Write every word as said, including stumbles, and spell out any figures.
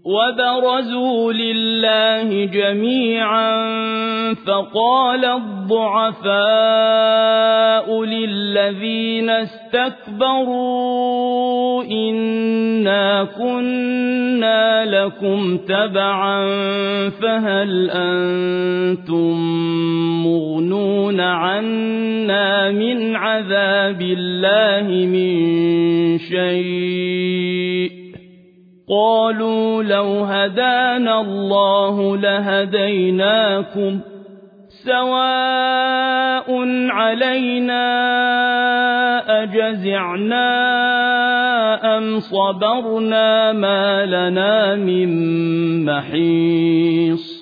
وبرزوا لله جميعا فقال الضعفاء للذين استكبروا إنا كنا لكم تبعا فهل أنتم مغنون عنا من عذاب الله من شيء قالوا لو هدانا الله لهديناكم سواء علينا أجزعنا أم صبرنا ما لنا من محيص